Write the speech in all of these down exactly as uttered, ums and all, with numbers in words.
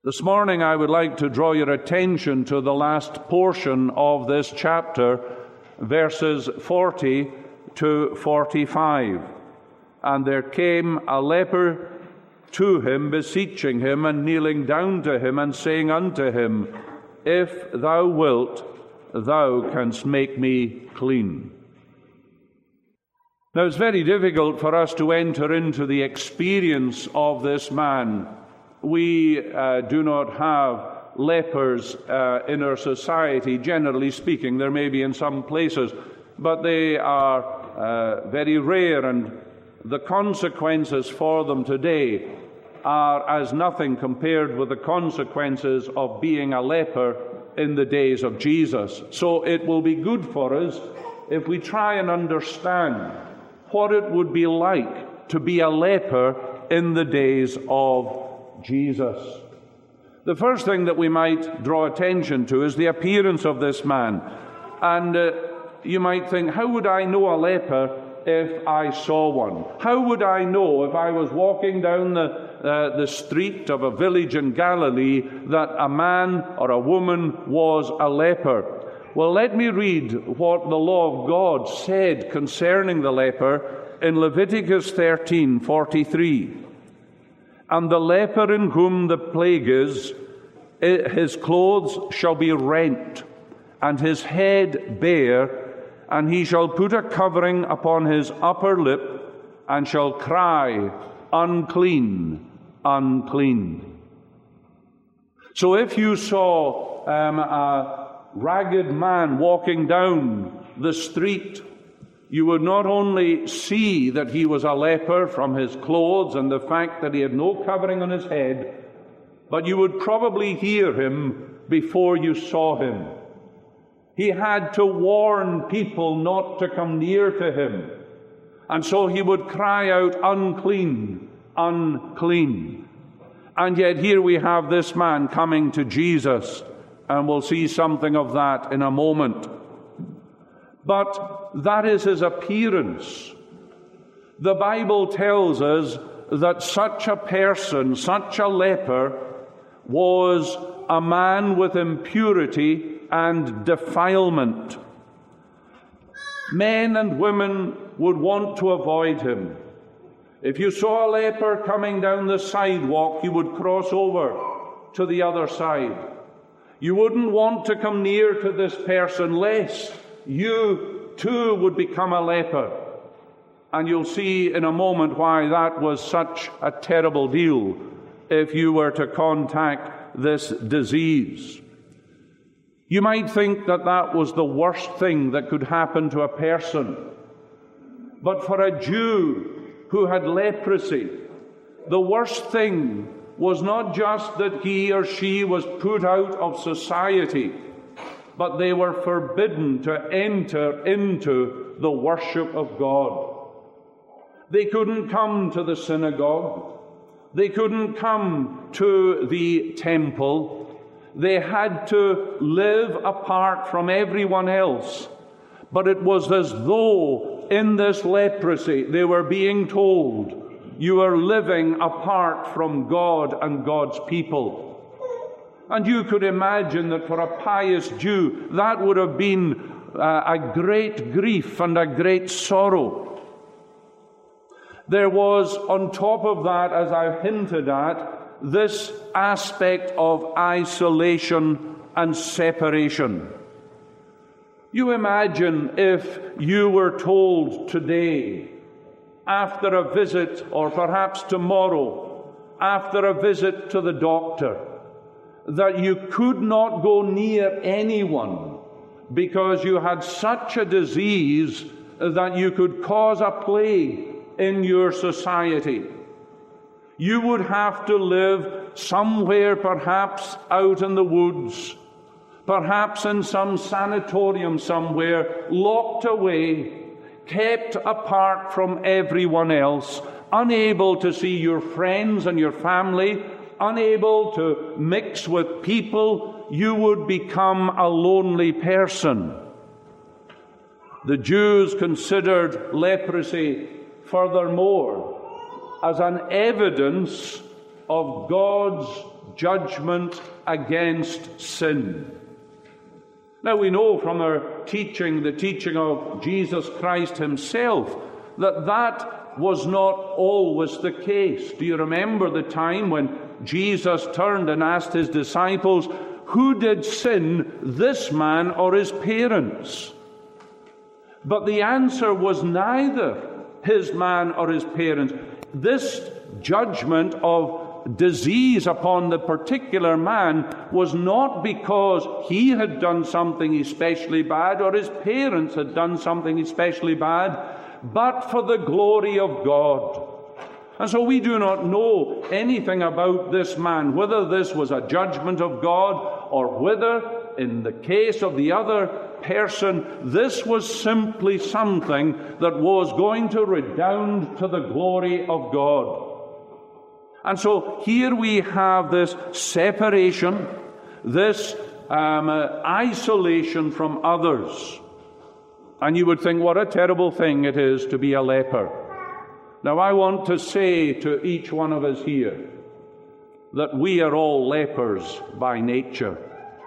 This morning I would like to draw your attention to the last portion of this chapter, verses forty to forty-five. And there came a leper to him, beseeching him, and kneeling down to him, and saying unto him, If thou wilt, thou canst make me clean. Now it's very difficult for us to enter into the experience of this man. We uh, do not have lepers uh, in our society, generally speaking. There may be in some places, but they are uh, very rare, and the consequences for them today are as nothing compared with the consequences of being a leper in the days of Jesus. So it will be good for us if we try and understand what it would be like to be a leper in the days of Jesus. The first thing that we might draw attention to is the appearance of this man. And uh, you might think, how would I know a leper if I saw one? How would I know if I was walking down the, uh, the street of a village in Galilee that a man or a woman was a leper? Well, let me read what the law of God said concerning the leper in Leviticus thirteen forty-three. And the leper in whom the plague is, his clothes shall be rent, and his head bare, and he shall put a covering upon his upper lip, and shall cry, Unclean, unclean. So if you saw um, a ragged man walking down the street, you would not only see that he was a leper from his clothes and the fact that he had no covering on his head, but you would probably hear him before you saw him. He had to warn people not to come near to him. And so he would cry out, Unclean, unclean. And yet here we have this man coming to Jesus, and we'll see something of that in a moment. But that is his appearance. The Bible tells us that such a person, such a leper, was a man with impurity and defilement. Men and women would want to avoid him. If you saw a leper coming down the sidewalk, you would cross over to the other side. You wouldn't want to come near to this person lest you too would become a leper. And you'll see in a moment why that was such a terrible deal if you were to contact this disease. You might think that that was the worst thing that could happen to a person. But for a Jew who had leprosy, the worst thing was not just that he or she was put out of society, but they were forbidden to enter into the worship of God. They couldn't come to the synagogue. They couldn't come to the temple. They had to live apart from everyone else. But it was as though in this leprosy they were being told, you are living apart from God and God's people. And you could imagine that for a pious Jew, that would have been uh, a great grief and a great sorrow. There was, on top of that, as I hinted at, this aspect of isolation and separation. You imagine if you were told today, after a visit, or perhaps tomorrow, after a visit to the doctor, that you could not go near anyone because you had such a disease that you could cause a plague in your society. You would have to live somewhere, perhaps out in the woods, perhaps in some sanatorium somewhere, locked away, kept apart from everyone else, unable to see your friends and your family, unable to mix with people. You would become a lonely person. The Jews considered leprosy, furthermore, as an evidence of God's judgment against sin. Now we know from our teaching, the teaching of Jesus Christ himself, that that was not always the case. Do you remember the time when Jesus turned and asked his disciples, who did sin, this man or his parents? But the answer was neither his man or his parents. This judgment of disease upon the particular man was not because he had done something especially bad or his parents had done something especially bad, but for the glory of God. And so we do not know anything about this man, whether this was a judgment of God or whether, in the case of the other person, this was simply something that was going to redound to the glory of God. And so here we have this separation, this um, uh, isolation from others. And you would think, what a terrible thing it is to be a leper. Now, I want to say to each one of us here that we are all lepers by nature.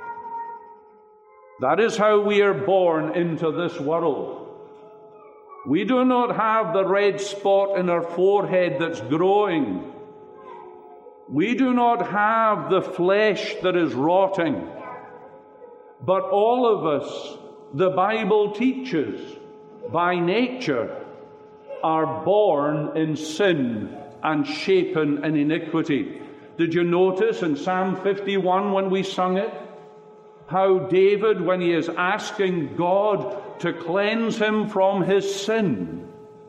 That is how we are born into this world. We do not have the red spot in our forehead that's growing. We do not have the flesh that is rotting. But all of us, the Bible teaches, by nature, are born in sin and shapen in iniquity. Did you notice in Psalm fifty-one when we sung it, how David, when he is asking God to cleanse him from his sin,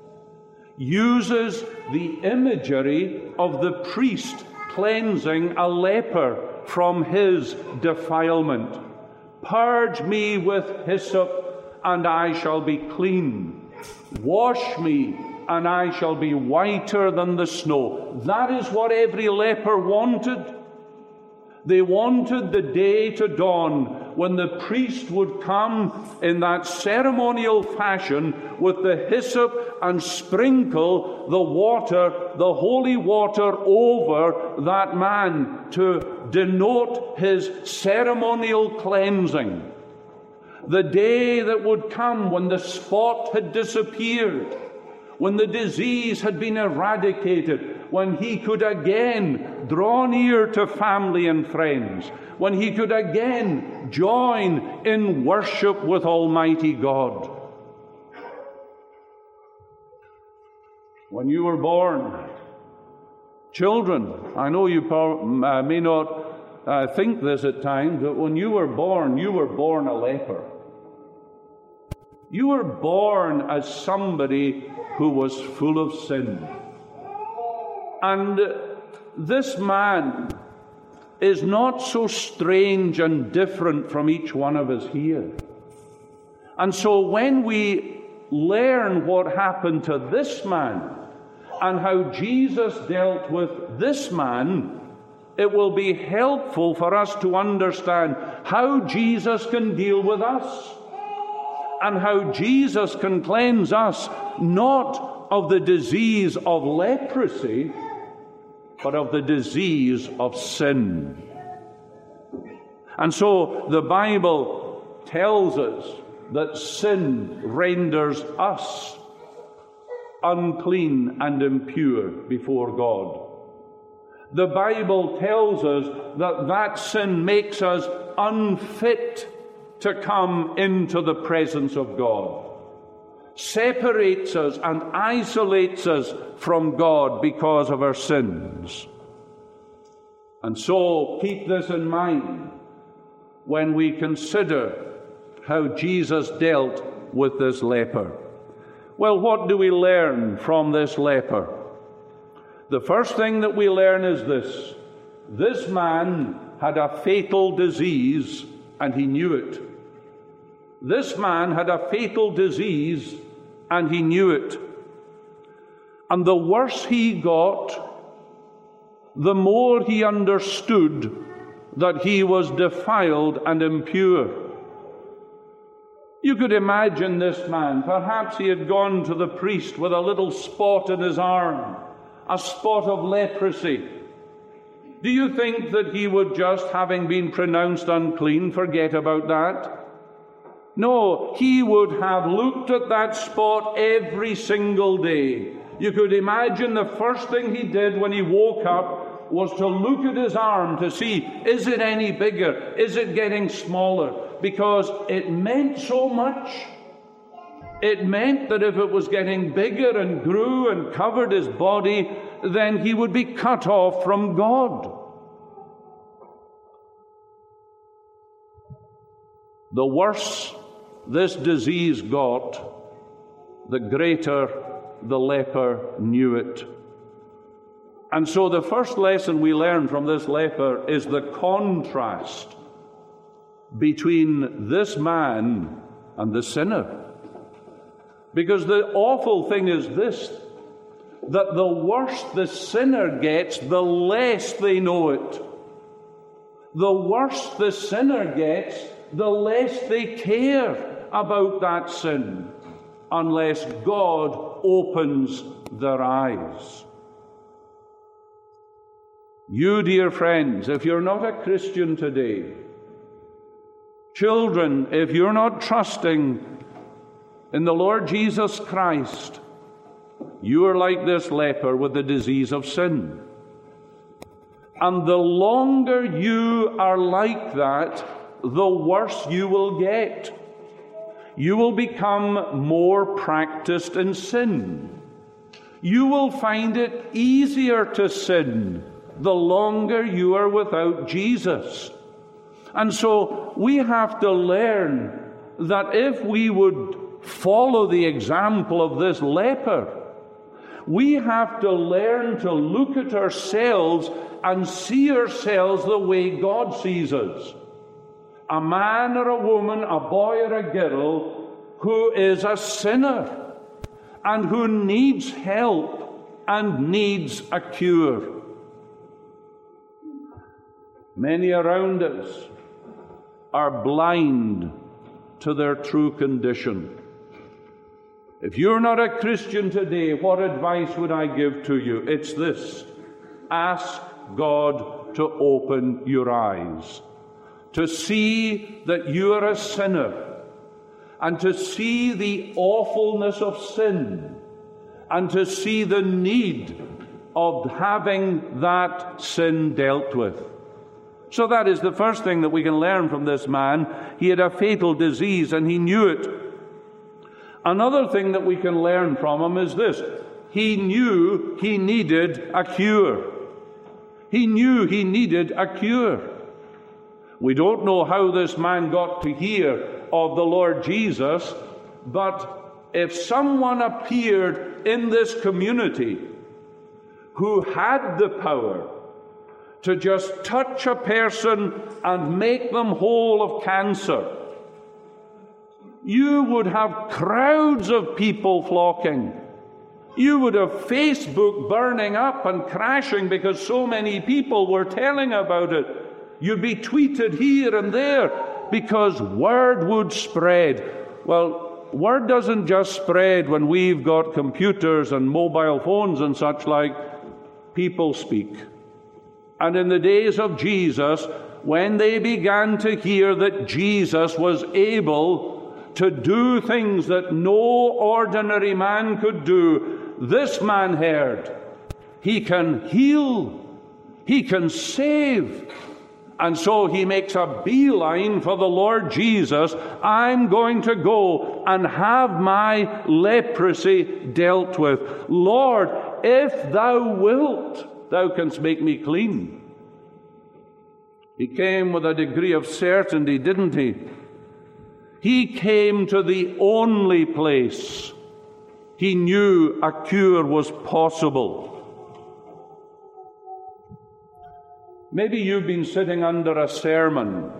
uses the imagery of the priest cleansing a leper from his defilement. Purge me with hyssop, and I shall be clean. Wash me, and I shall be whiter than the snow. That is what every leper wanted. They wanted the day to dawn when the priest would come in that ceremonial fashion with the hyssop and sprinkle the water, the holy water, over that man to denote his ceremonial cleansing. The day that would come when the spot had disappeared, when the disease had been eradicated, when he could again draw near to family and friends, when he could again join in worship with Almighty God. When you were born, children, I know you may not uh, think this at times, but when you were born, you were born a leper. You were born as somebody who was full of sin. And this man is not so strange and different from each one of us here. And so when we learn what happened to this man and how Jesus dealt with this man, it will be helpful for us to understand how Jesus can deal with us and how Jesus can cleanse us, not of the disease of leprosy, but of the disease of sin. And so the Bible tells us that sin renders us unclean and impure before God. The Bible tells us that that sin makes us unfit to come into the presence of God, separates us and isolates us from God because of our sins. And so keep this in mind when we consider how Jesus dealt with this leper. Well, what do we learn from this leper? The first thing that we learn is this: this man had a fatal disease and he knew it. This man had a fatal disease and he knew it. And the worse he got, the more he understood that he was defiled and impure. You could imagine this man. Perhaps he had gone to the priest with a little spot in his arm, a spot of leprosy. Do you think that he would just, having been pronounced unclean, forget about that? No, he would have looked at that spot every single day. You could imagine the first thing he did when he woke up was to look at his arm to see, is it any bigger? Is it getting smaller? Because it meant so much. It meant that if it was getting bigger and grew and covered his body, then he would be cut off from God. The worse this disease got, the greater the leper knew it. And so the first lesson we learn from this leper is the contrast between this man and the sinner. Because the awful thing is this, that the worse the sinner gets, the less they know it. The worse the sinner gets, the less they care about that sin, unless God opens their eyes. You, dear friends, if you're not a Christian today, children, if you're not trusting in the Lord Jesus Christ, you are like this leper with the disease of sin. And the longer you are like that, the worse you will get. You will become more practiced in sin. You will find it easier to sin the longer you are without Jesus. And so we have to learn that if we would follow the example of this leper, we have to learn to look at ourselves and see ourselves the way God sees us. A man or a woman, a boy or a girl who is a sinner and who needs help and needs a cure. Many around us are blind to their true condition. If you're not a Christian today, what advice would I give to you? It's this: ask God to open your eyes, to see that you are a sinner, and to see the awfulness of sin, and to see the need of having that sin dealt with. So that is the first thing that we can learn from this man. He had a fatal disease, and he knew it. Another thing that we can learn from him is this: he knew he needed a cure. He knew he needed a cure. We don't know how this man got to hear of the Lord Jesus, but if someone appeared in this community who had the power to just touch a person and make them whole of cancer, you would have crowds of people flocking. You would have Facebook burning up and crashing because so many people were telling about it. You'd be tweeted here and there because word would spread. Well, word doesn't just spread when we've got computers and mobile phones and such like. People speak. And in the days of Jesus, when they began to hear that Jesus was able to do things that no ordinary man could do, this man heard, he can heal, he can save. And so he makes a beeline for the Lord Jesus. I'm going to go and have my leprosy dealt with. Lord, if thou wilt, thou canst make me clean. He came with a degree of certainty, didn't he? He came to the only place he knew a cure was possible. Maybe you've been sitting under a sermon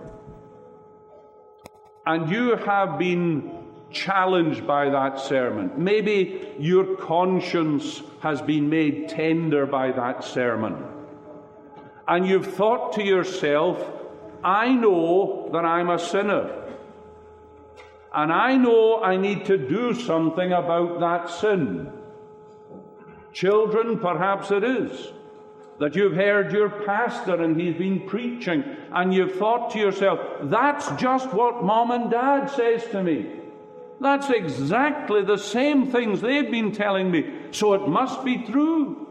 and you have been challenged by that sermon. Maybe your conscience has been made tender by that sermon. And you've thought to yourself, I know that I'm a sinner. And I know I need to do something about that sin. Children, perhaps it is. that you've heard your pastor and he's been preaching, and you've thought to yourself, that's just what Mom and Dad says to me. That's exactly the same things they've been telling me, so it must be true.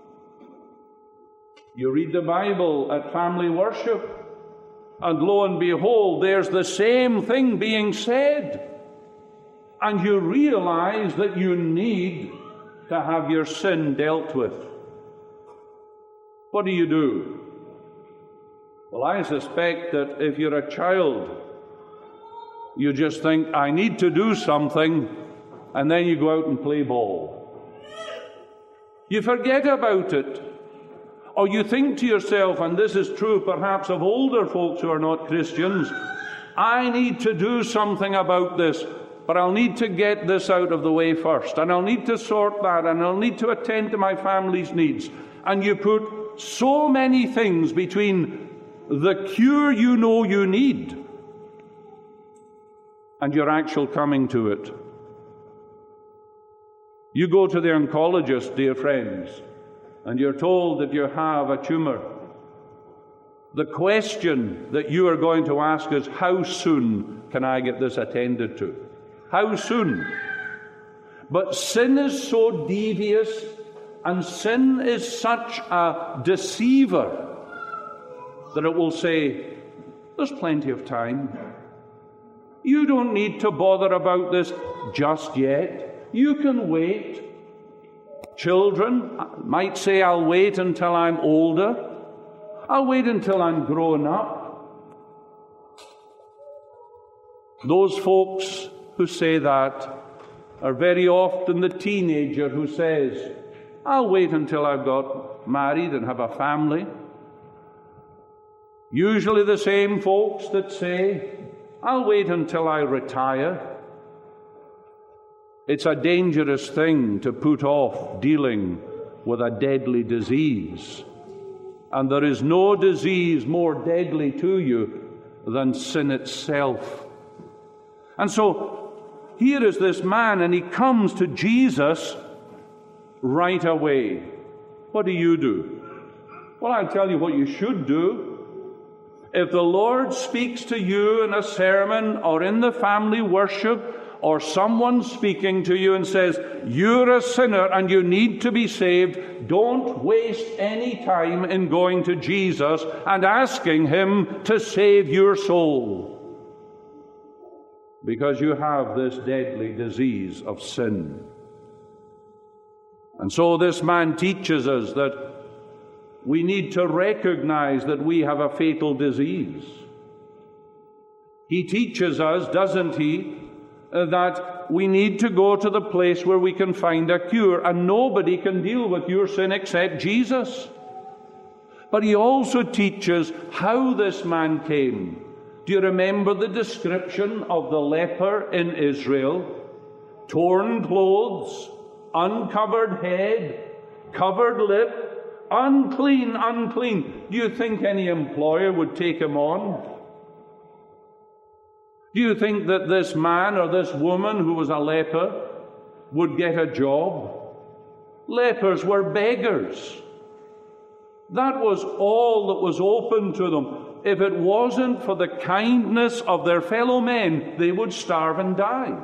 You read the Bible at family worship, and lo and behold, there's the same thing being said. And you realize that you need to have your sin dealt with. What do you do? Well, I suspect that if you're a child, you just think, I need to do something, and then you go out and play ball. You forget about it. Or you think to yourself, and this is true perhaps of older folks who are not Christians, I need to do something about this, but I'll need to get this out of the way first, and I'll need to sort that, and I'll need to attend to my family's needs. And you put so many things between the cure you know you need and your actual coming to it. You go to the oncologist, dear friends, and you're told that you have a tumor. The question that you are going to ask is, how soon can I get this attended to? How soon? But sin is so devious, and sin is such a deceiver, that it will say, there's plenty of time. You don't need to bother about this just yet. You can wait. Children might say, I'll wait until I'm older. I'll wait until I'm grown up. Those folks who say that are very often the teenager who says, I'll wait until I've got married and have a family. Usually the same folks that say, I'll wait until I retire. It's a dangerous thing to put off dealing with a deadly disease. And there is no disease more deadly to you than sin itself. And so, here is this man, and he comes to Jesus right away. What do you do? Well, I'll tell you what you should do. If the Lord speaks to you in a sermon or in the family worship, or someone speaking to you and says, you're a sinner and you need to be saved, don't waste any time in going to Jesus and asking Him to save your soul, because you have this deadly disease of sin. And so this man teaches us that we need to recognize that we have a fatal disease. He teaches us, doesn't he, that we need to go to the place where we can find a cure, and nobody can deal with your sin except Jesus. But he also teaches how this man came. Do you remember the description of the leper in Israel? Torn clothes, uncovered head, covered lip, unclean, unclean. Do you think any employer would take him on? Do you think that this man or this woman who was a leper would get a job? Lepers were beggars. That was all that was open to them. If it wasn't for the kindness of their fellow men, they would starve and die.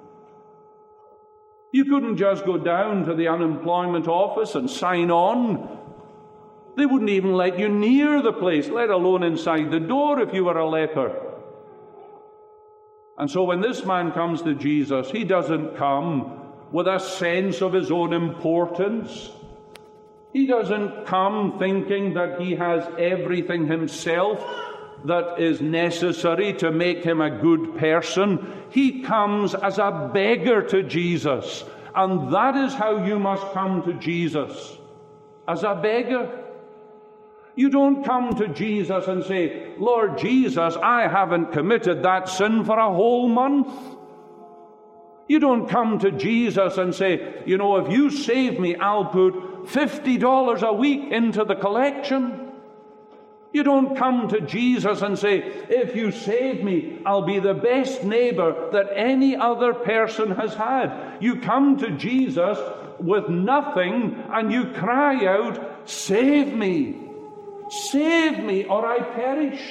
You couldn't just go down to the unemployment office and sign on. They wouldn't even let you near the place, let alone inside the door if you were a leper. And so when this man comes to Jesus, he doesn't come with a sense of his own importance. He doesn't come thinking that he has everything himself that is necessary to make him a good person. He comes as a beggar to Jesus. And that is how you must come to Jesus, as a beggar. You don't come to Jesus and say, Lord Jesus, I haven't committed that sin for a whole month. You don't come to Jesus and say, you know, if you save me, I'll put fifty dollars a week into the collection. You don't come to Jesus and say, if you save me, I'll be the best neighbor that any other person has had. You come to Jesus with nothing and you cry out, save me, save me, or I perish.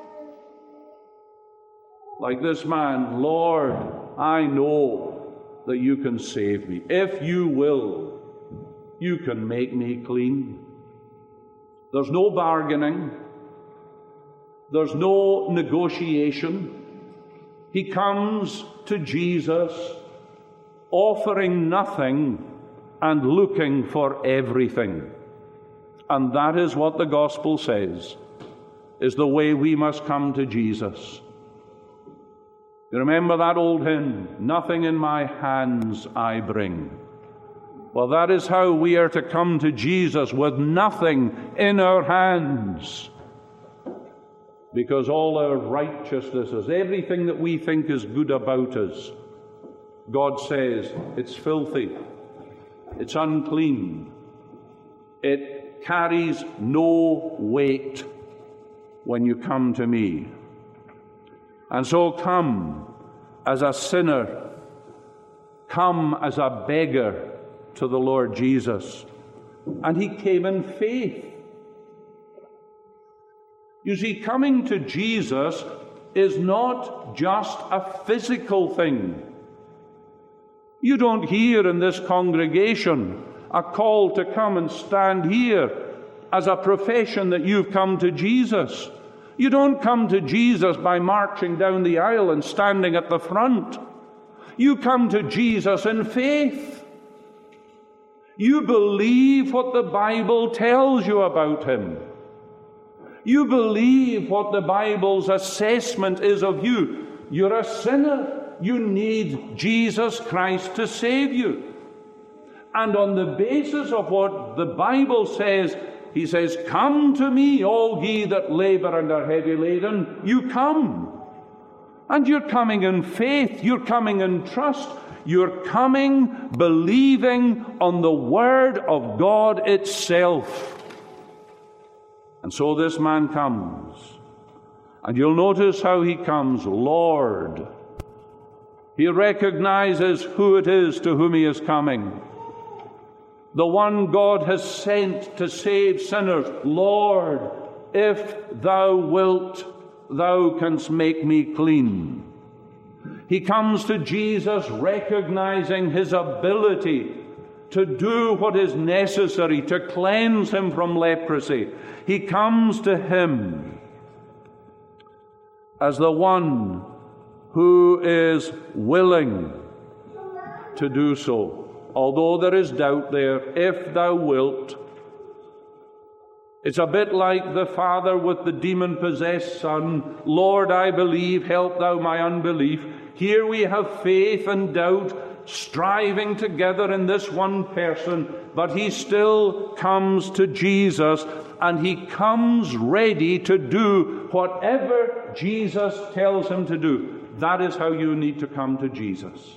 Like this man, Lord, I know that you can save me. If you will, you can make me clean. There's no bargaining. There's no negotiation. He comes to Jesus offering nothing and looking for everything. And that is what the gospel says, is the way we must come to Jesus. You remember that old hymn, "Nothing in my hands I bring." Well, that is how we are to come to Jesus, with nothing in our hands. Because all our righteousnesses, everything that we think is good about us, God says it's filthy, it's unclean, it carries no weight when you come to me. And so come as a sinner, come as a beggar to the Lord Jesus. And he came in faith. You see, coming to Jesus is not just a physical thing. You don't hear in this congregation a call to come and stand here as a profession that you've come to Jesus. You don't come to Jesus by marching down the aisle and standing at the front. You come to Jesus in faith. You believe what the Bible tells you about him. You believe what the Bible's assessment is of you. You're a sinner. You need Jesus Christ to save you. And on the basis of what the Bible says, he says, "Come to me, all ye that labor and are heavy laden." You come. And you're coming in faith. You're coming in trust. You're coming believing on the Word of God itself. And so this man comes. And you'll notice how he comes, Lord. He recognizes who it is to whom he is coming. The one God has sent to save sinners. Lord, if thou wilt, thou canst make me clean. He comes to Jesus recognizing his ability to do what is necessary to cleanse him from leprosy. He comes to him as the one who is willing to do so. Although there is doubt there, if thou wilt. It's a bit like the father with the demon-possessed son. Lord, I believe, help thou my unbelief. Here we have faith and doubt striving together in this one person, but he still comes to Jesus, and he comes ready to do whatever Jesus tells him to do. That is how you need to come to Jesus.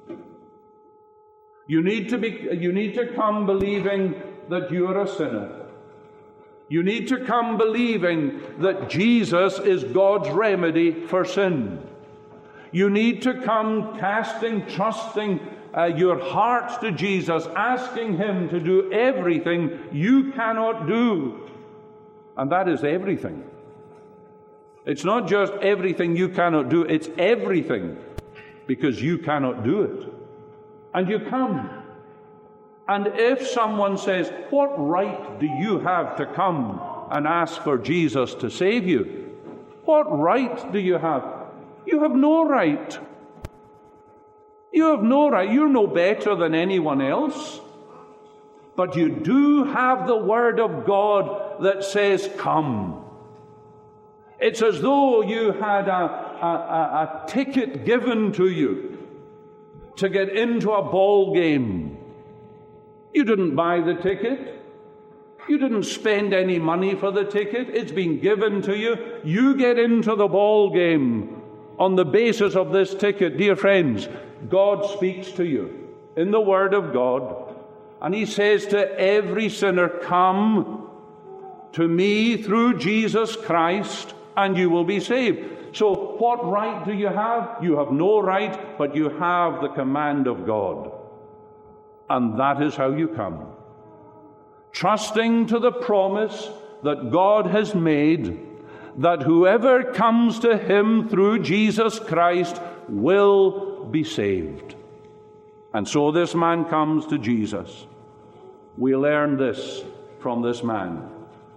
You need to be, you need to come believing that you are a sinner. You need to come believing that Jesus is God's remedy for sin. You need to come casting, trusting uh, your heart to Jesus, asking him to do everything you cannot do. And that is everything. It's not just everything you cannot do, it's everything, because you cannot do it. And you come. And if someone says, "What right do you have to come and ask for Jesus to save you?" What right do you have? You have no right. You have no right. You're no better than anyone else. But you do have the Word of God that says, "Come." It's as though you had a, a, a, a ticket given to you to get into a ball game. You didn't buy the ticket. You didn't spend any money for the ticket. It's been given to you. You get into the ball game on the basis of this ticket. Dear friends, God speaks to you in the Word of God, and he says to every sinner, "Come to me through Jesus Christ, and you will be saved." So what right do you have? You have no right, but you have the command of God. And that is how you come. trusting to the promise that God has made, that whoever comes to him through Jesus Christ will be saved. And so this man comes to Jesus. We learn this from this man.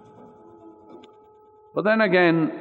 But then again,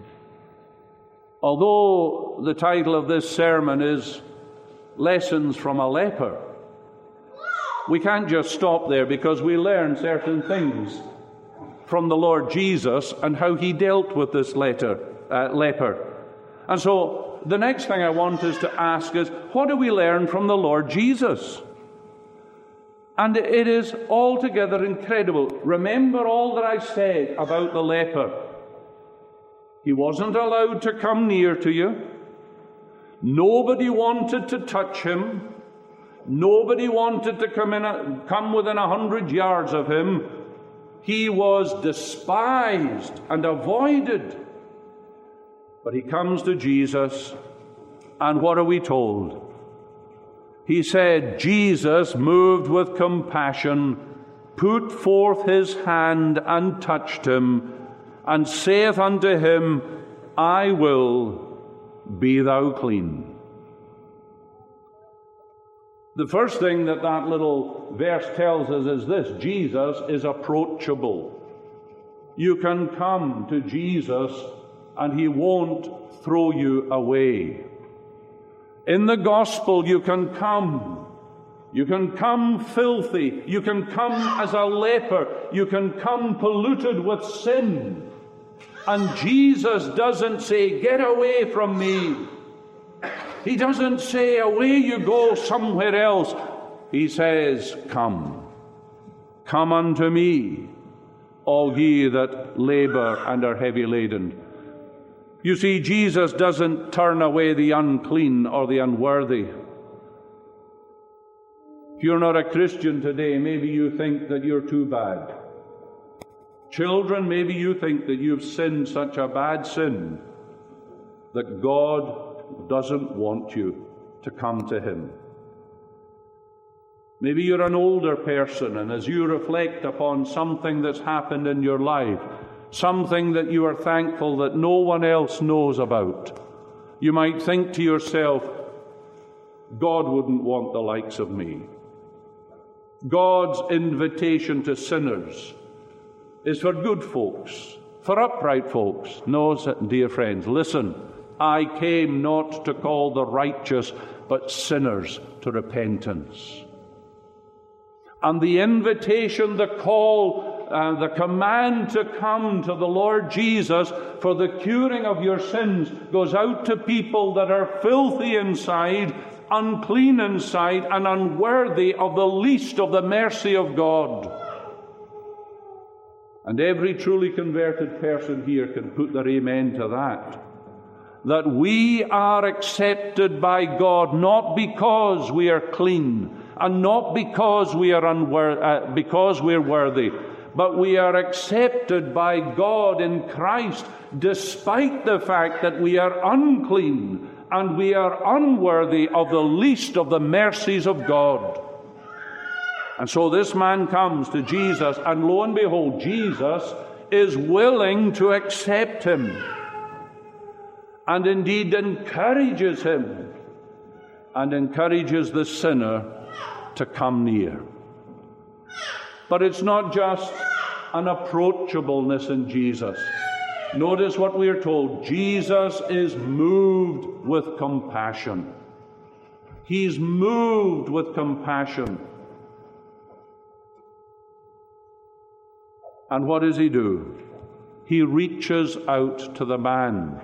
although the title of this sermon is Lessons from a Leper, we can't just stop there, because we learn certain things from the Lord Jesus and how he dealt with this letter, uh, leper. And so the next thing I want us to ask is, what do we learn from the Lord Jesus? And it is altogether incredible. Remember all that I said about the leper. He wasn't allowed to come near to you. Nobody wanted to touch him. Nobody wanted to come in, a, come within a hundred yards of him. He was despised and avoided. But he comes to Jesus, and what are we told? He said, Jesus, moved with compassion, put forth his hand and touched him, and saith unto him, I will, be thou clean. The first thing that that little verse tells us is this: Jesus is approachable. You can come to Jesus and he won't throw you away. In the gospel, you can come. You can come filthy. You can come as a leper. You can come polluted with sin. And Jesus doesn't say, get away from me. He doesn't say, away you go somewhere else. He says, come. Come unto me, all ye that labor and are heavy laden. You see, Jesus doesn't turn away the unclean or the unworthy. If you're not a Christian today, maybe you think that you're too bad. Children, maybe you think that you've sinned such a bad sin that God doesn't want you to come to him. Maybe you're an older person, and as you reflect upon something that's happened in your life, something that you are thankful that no one else knows about, you might think to yourself, God wouldn't want the likes of me. God's invitation to sinners is for good folks, for upright folks. No, dear friends, listen, I came not to call the righteous, but sinners to repentance. And the invitation, the call, uh, the command to come to the Lord Jesus for the curing of your sins goes out to people that are filthy inside, unclean inside, and unworthy of the least of the mercy of God. And every truly converted person here can put their amen to that. That we are accepted by God not because we are clean and not because we are unworthy, uh, because we're worthy, but we are accepted by God in Christ despite the fact that we are unclean and we are unworthy of the least of the mercies of God. And so this man comes to Jesus, and lo and behold, Jesus is willing to accept him, and indeed encourages him, and encourages the sinner to come near. But it's not just an approachableness in Jesus. Notice what we are told. Jesus is moved with compassion. He's moved with compassion. And what does he do? He reaches out to the man.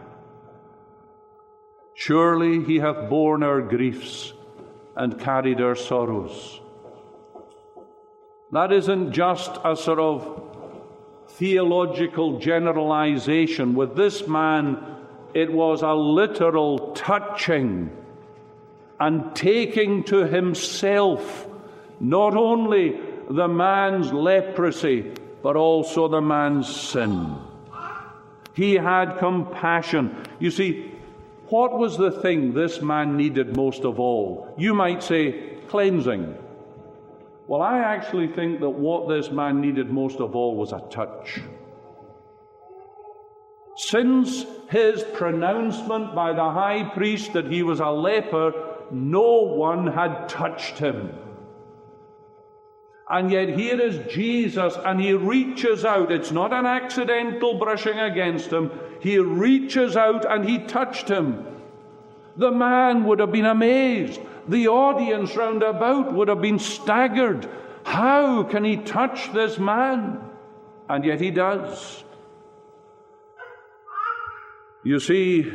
Surely he hath borne our griefs and carried our sorrows. That isn't just a sort of theological generalization. With this man, it was a literal touching and taking to himself not only the man's leprosy, but also the man's sin. He had compassion. You see, what was the thing this man needed most of all? You might say cleansing. Well, I actually think that what this man needed most of all was a touch. Since his pronouncement by the high priest that he was a leper, no one had touched him. And yet here is Jesus, and he reaches out. It's not an accidental brushing against him. He reaches out and he touched him. The man would have been amazed. The audience round about would have been staggered. How can he touch this man? And yet he does. You see,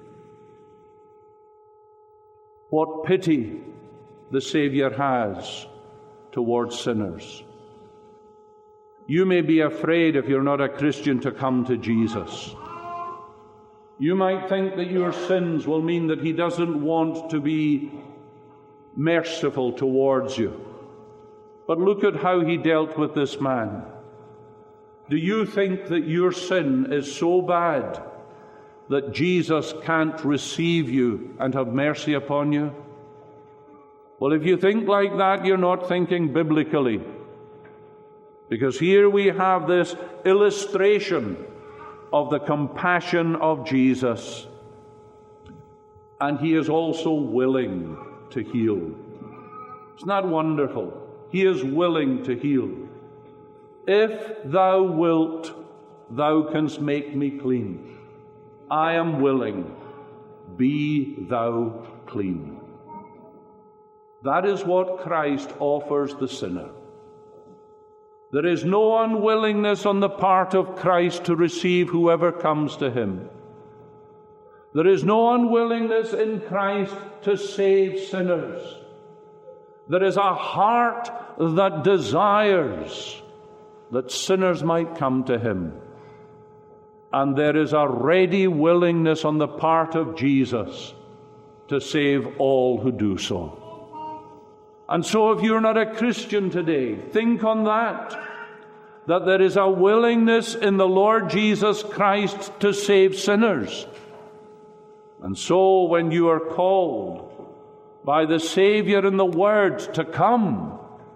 what pity the Savior has towards sinners. You may be afraid, if you're not a Christian, to come to Jesus. You might think that your sins will mean that he doesn't want to be merciful towards you. But look at how he dealt with this man. Do you think that your sin is so bad that Jesus can't receive you and have mercy upon you? Well, if you think like that, you're not thinking biblically. Because here we have this illustration of the compassion of Jesus. And he is also willing to heal. Isn't that wonderful? He is willing to heal. If thou wilt, thou canst make me clean. I am willing. Be thou clean. That is what Christ offers the sinner. There is no unwillingness on the part of Christ to receive whoever comes to him. There is no unwillingness in Christ to save sinners. There is a heart that desires that sinners might come to him. And there is a ready willingness on the part of Jesus to save all who do so. And so if you're not a Christian today, think on that, that there is a willingness in the Lord Jesus Christ to save sinners. And so when you are called by the Savior in the Word to come,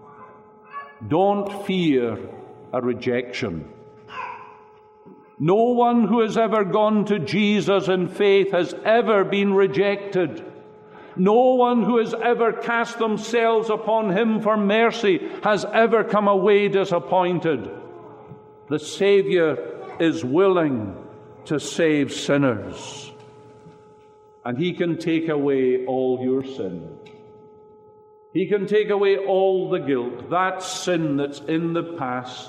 don't fear a rejection. No one who has ever gone to Jesus in faith has ever been rejected. No one who has ever cast themselves upon him for mercy has ever come away disappointed. The Savior is willing to save sinners. And he can take away all your sin. He can take away all the guilt, that sin that's in the past,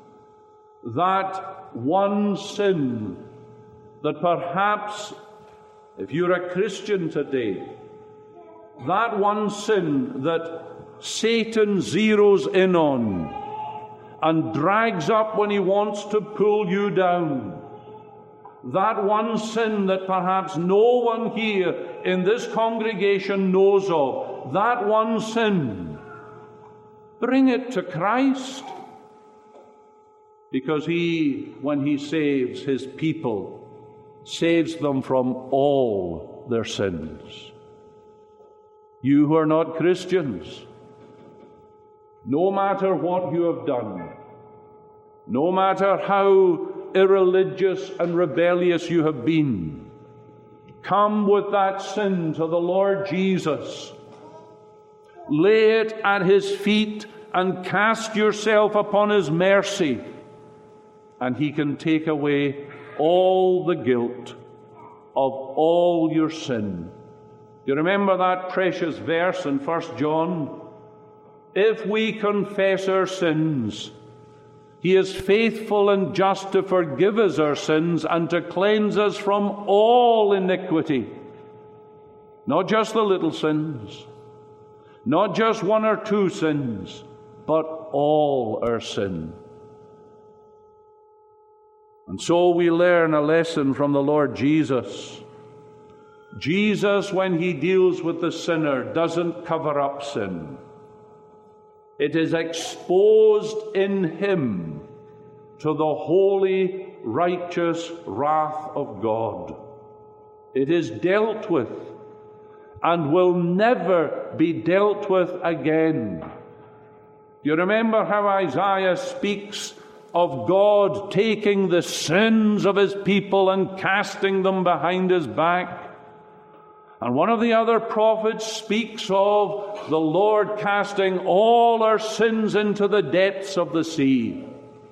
that one sin that perhaps, if you're a Christian today, that one sin that Satan zeroes in on and drags up when he wants to pull you down. That one sin that perhaps no one here in this congregation knows of. That one sin. Bring it to Christ. Because he, when he saves his people, saves them from all their sins. You who are not Christians, no matter what you have done, no matter how irreligious and rebellious you have been, come with that sin to the Lord Jesus. Lay it at his feet and cast yourself upon his mercy, and he can take away all the guilt of all your sin. You remember that precious verse in First John? If we confess our sins, he is faithful and just to forgive us our sins and to cleanse us from all iniquity. Not just the little sins, not just one or two sins, but all our sin. And so we learn a lesson from the Lord Jesus. Jesus, when he deals with the sinner, doesn't cover up sin. It is exposed in him to the holy, righteous wrath of God. It is dealt with and will never be dealt with again. You remember how Isaiah speaks of God taking the sins of his people and casting them behind his back? And one of the other prophets speaks of the Lord casting all our sins into the depths of the sea.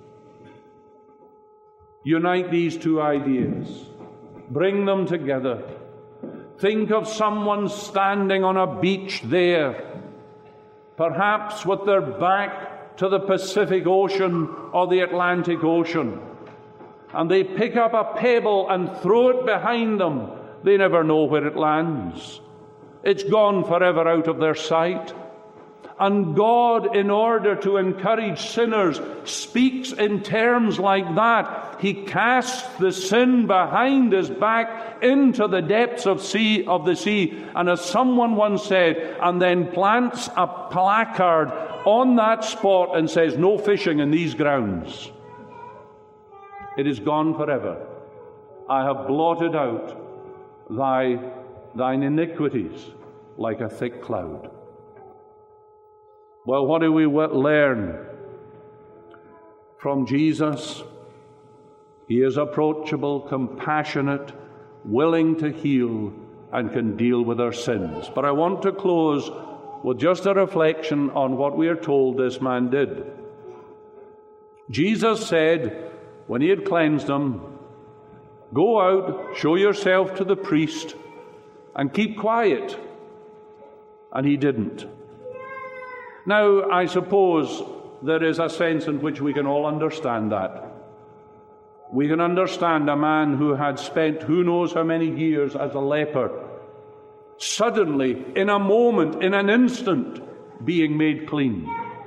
Unite these two ideas. Bring them together. Think of someone standing on a beach there, perhaps with their back to the Pacific Ocean or the Atlantic Ocean, and they pick up a pebble and throw it behind them. They never know where it lands. It's gone forever out of their sight. And God, in order to encourage sinners, speaks in terms like that. He casts the sin behind his back into the depths of sea of the sea, and as someone once said, and then plants a placard on that spot and says, "No fishing in these grounds. It is gone forever. I have blotted out thy thine iniquities like a thick cloud." Well, what do we learn from Jesus? He is approachable, compassionate, willing to heal, and can deal with our sins. But I want to close with just a reflection on what we are told this man did. Jesus said, when he had cleansed him, "Go out, show yourself to the priest, and keep quiet." And he didn't. Now, I suppose there is a sense in which we can all understand that. We can understand a man who had spent who knows how many years as a leper, suddenly, in a moment, in an instant, being made clean.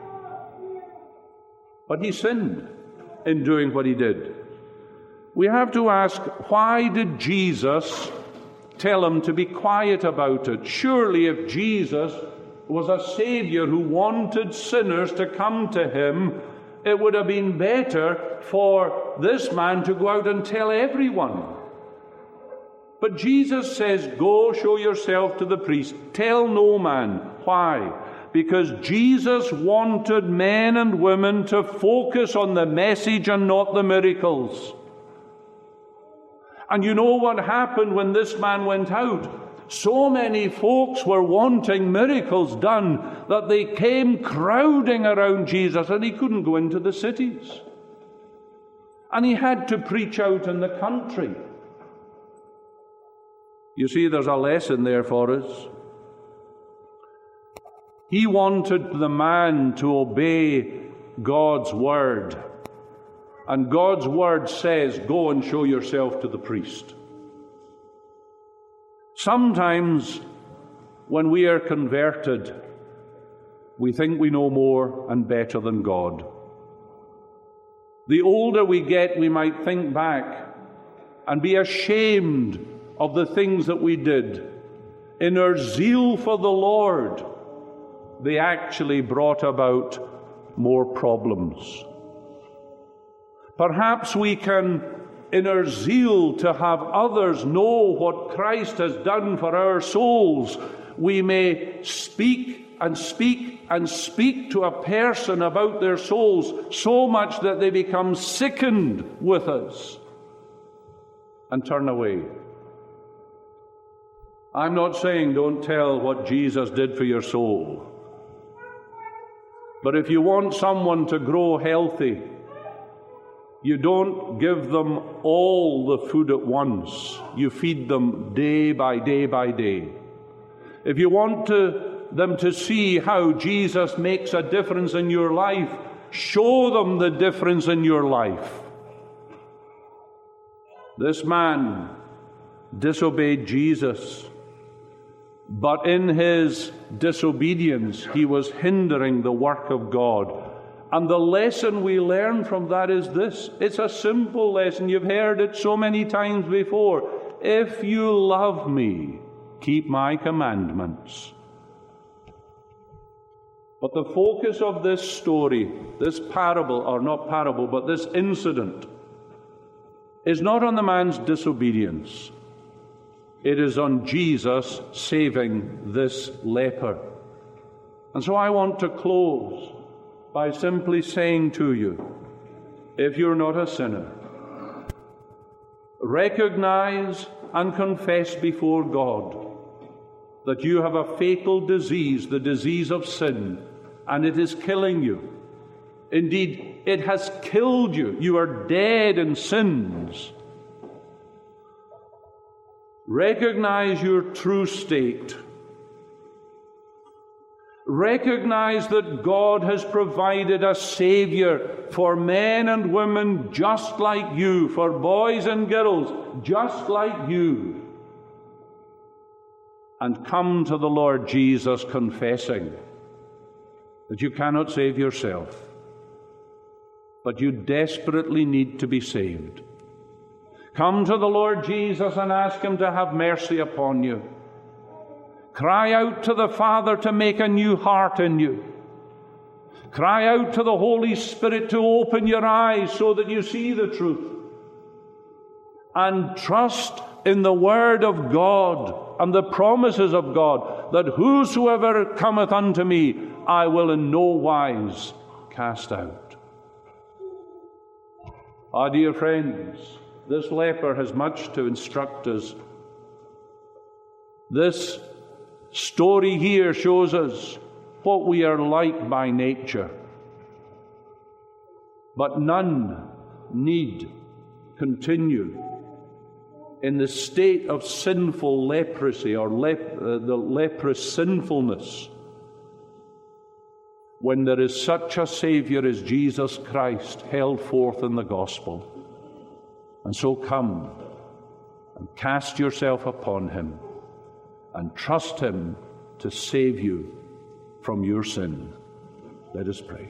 But he sinned in doing what he did. We have to ask, why did Jesus tell him to be quiet about it? Surely if Jesus was a Savior who wanted sinners to come to him, it would have been better for this man to go out and tell everyone. But Jesus says, "Go show yourself to the priest. Tell no man." Why? Because Jesus wanted men and women to focus on the message and not the miracles. And you know what happened when this man went out? So many folks were wanting miracles done that they came crowding around Jesus, and he couldn't go into the cities. And he had to preach out in the country. You see, there's a lesson there for us. He wanted the man to obey God's word. And God's word says, "Go and show yourself to the priest." Sometimes when we are converted, we think we know more and better than God. The older we get, we might think back and be ashamed of the things that we did. In our zeal for the Lord, they actually brought about more problems. Perhaps we can, in our zeal to have others know what Christ has done for our souls, we may speak and speak and speak to a person about their souls so much that they become sickened with us and turn away. I'm not saying don't tell what Jesus did for your soul. But if you want someone to grow healthy, you don't give them all the food at once. You feed them day by day by day. If you want to, them to see how Jesus makes a difference in your life, show them the difference in your life. This man disobeyed Jesus, but in his disobedience, he was hindering the work of God. And the lesson we learn from that is this. It's a simple lesson. You've heard it so many times before. If you love me, keep my commandments. But the focus of this story, this parable, or not parable, but this incident, is not on the man's disobedience. It is on Jesus saving this leper. And so I want to close by simply saying to you, if you're not a sinner, recognize and confess before God that you have a fatal disease, the disease of sin, and it is killing you. Indeed, it has killed you. You are dead in sins. Recognize your true state. Recognize that God has provided a Savior for men and women just like you, for boys and girls just like you. And come to the Lord Jesus confessing that you cannot save yourself, but you desperately need to be saved. Come to the Lord Jesus and ask Him to have mercy upon you. Cry out to the Father to make a new heart in you. Cry out to the Holy Spirit to open your eyes so that you see the truth. And trust in the Word of God and the promises of God, that whosoever cometh unto me, I will in no wise cast out. Ah, dear friends, this leper has much to instruct us. This story here shows us what we are like by nature. But none need continue in the state of sinful leprosy or lep- uh, the leprous sinfulness when there is such a Savior as Jesus Christ held forth in the gospel. And so come and cast yourself upon Him and trust Him to save you from your sin. Let us pray.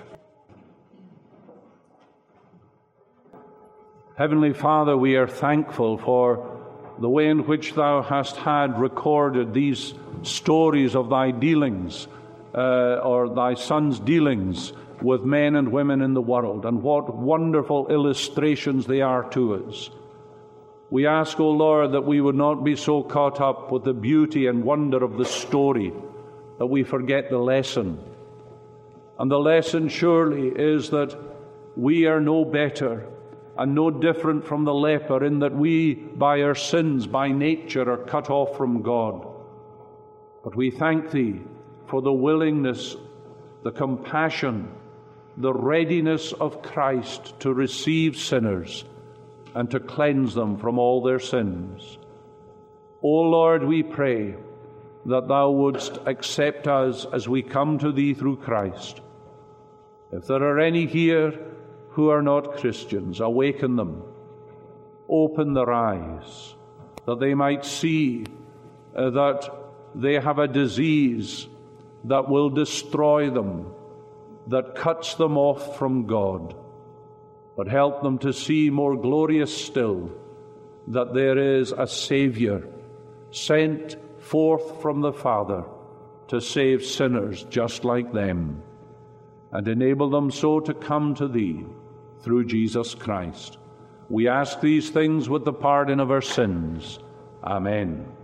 Heavenly Father, we are thankful for the way in which Thou hast had recorded these stories of Thy dealings, uh, or Thy Son's dealings with men and women in the world, and what wonderful illustrations they are to us. We ask, O Lord, that we would not be so caught up with the beauty and wonder of the story that we forget the lesson. And the lesson surely is that we are no better and no different from the leper, in that we, by our sins, by nature, are cut off from God. But we thank Thee for the willingness, the compassion, the readiness of Christ to receive sinners and to cleanse them from all their sins. O Lord, we pray that Thou wouldst accept us as we come to Thee through Christ. If there are any here who are not Christians, awaken them, open their eyes, that they might see uh, that they have a disease that will destroy them, that cuts them off from God. But help them to see more glorious still that there is a Savior sent forth from the Father to save sinners just like them, and enable them so to come to Thee through Jesus Christ. We ask these things with the pardon of our sins. Amen.